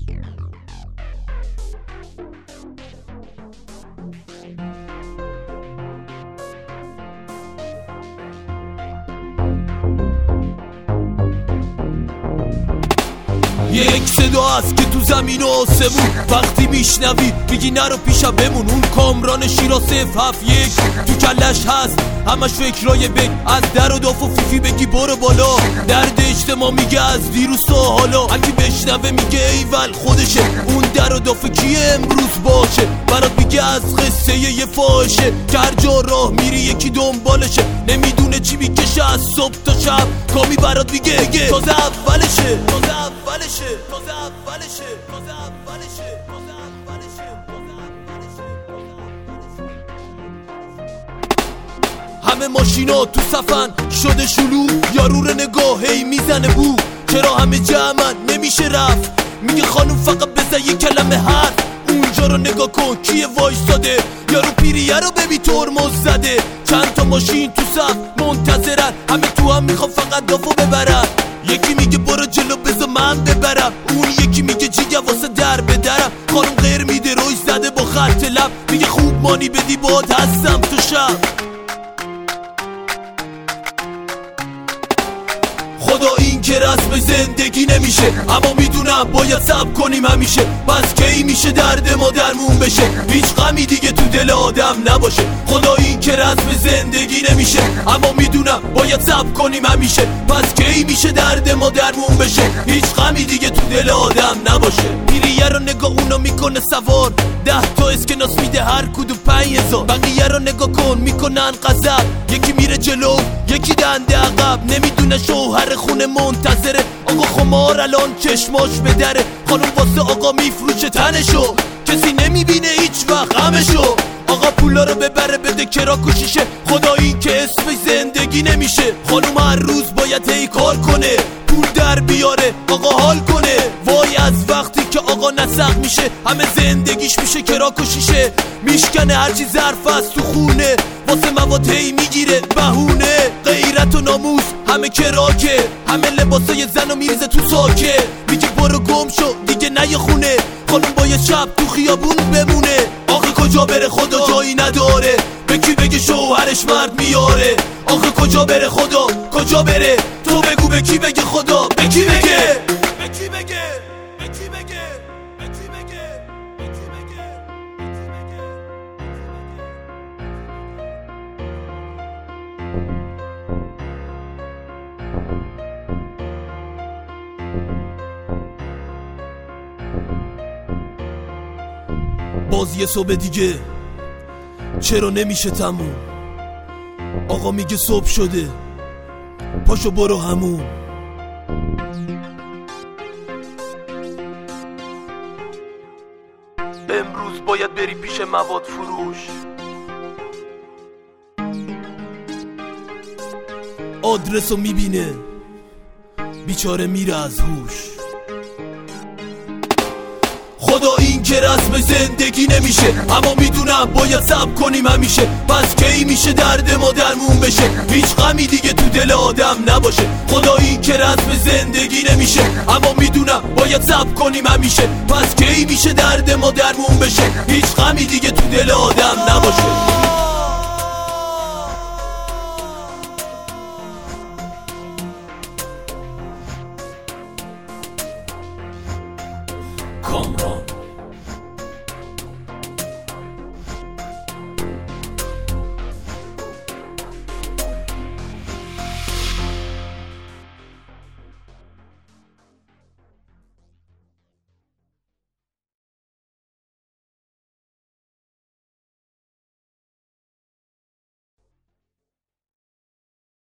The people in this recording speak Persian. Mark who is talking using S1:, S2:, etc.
S1: یک صدا هست که تو زمین و آسمون وقتی میشنوی میگی نرو پیشم بمون. اون کامران شیراز 071 تو کلش هست همش فکرای بگ. از در و داف و فیفی بگی برو بالا. درد اجتماع میگه از دیروز تا حالا. هرکی بشنوه میگه ایول خودشه. اون در و داف کیه امروز باشه. برات میگه از قصه یه فاحشه که هر جا راه میری یکی دنبالشه. نمیدونه چی میکشه از صبح تا شب. کامی برات میگه اگه تازه اولشه، تازه اولشه، تازه اولشه، تازه اولشه، تازه اولشه. همه ماشینا تو صفن شده شلوغ. یارو رو نگاه هی میزنه بو. چرا همه جمعن نمیشه رفت. میگه خانوم فقط بزن یه کلمه حرف. اونجا رو نگاه کن کیه وایستاده. یارو پیریه رو ببین ترمز زده. چند تا ماشین تو صف منتظرن. همه تو هم میخوام فقط دافو ببرن. یکی میگه برو جلو بذار من ببرم. اون یکی میگه جیگه واسه در بدرم. خانم غیر میده روش زده با خط لب. میگه خوب مانی بدی باد هستم تو شب. خدا این که رسم زندگی نمیشه. اما میدونم باید صبر کنیم همیشه. بس کی میشه درد ما درمون بشه. هیچ غمی دیگه تو دل آدم نباشه. خدا این که رسم زندگی نمیشه. اما میدونم باید صبر کنیم همیشه. پس کی میشه درد ما درمون بشه. هیچ غمی دیگه تو دل آدم نباشه. پیریه رو نگاه اونو میکنه سوار. 10 تا اسکناس میده هر کدوم 5000. بقیه رو نگاه کن میکنن غضب. یکی میره جلو یکی دنده عقب. نمیدونه شوهر خونه منتظره. آقا خمار الان چشماش به دره. خانم واسه آقا میفروشه تنشو. کسی نمیبینه هیچ وقت غمشو. آقا پولا رو ببره بده کرا کشیشه. خدا این که اسمش زندگی نمیشه. خانوم هر روز باید هی کار کنه. پول در بیاره آقا حال کنه. وای از وقتی که آقا نسخ میشه. همه زندگیش میشه کرا کشیشه. میشکنه هرچی ظرف است تو خونه. واسه مواد هی میگیره بهونه. غیرت و ناموس همه کراکه. همه لباسای زنو میریزه تو ساکه. میگه برو گم شو دیگه نه خونه. خانوم باید شب تو خیابون بمونه. آخه کجا بره خدا جایی نداره. به کی بگه شوهرش مرد میاره. آخه کجا بره خدا کجا بره. تو بگو به کی بگه خدا به کی بگه. به کی بگه، به کی بگه، به کی بگه، به کی بگه، باز یه صبح دیگه چرا نمیشه تموم. آقا میگه صبح شده پاشو برو همون. امروز باید بری پیش مواد فروش. آدرسو میبینه بیچاره میره از هوش. خدا این که رسم زندگی نمیشه. اما میدونم باید صبر کنیم همیشه. پس کی میشه درد ما درمون بشه. هیچ غمی دیگه تو دل آدم نباشه. خدا این که رسم زندگی نمیشه. اما میدونم باید صبر کنیم همیشه. پس کی میشه درد ما درمون بشه. هیچ غمی دیگه تو دل آدم نباشه. کامران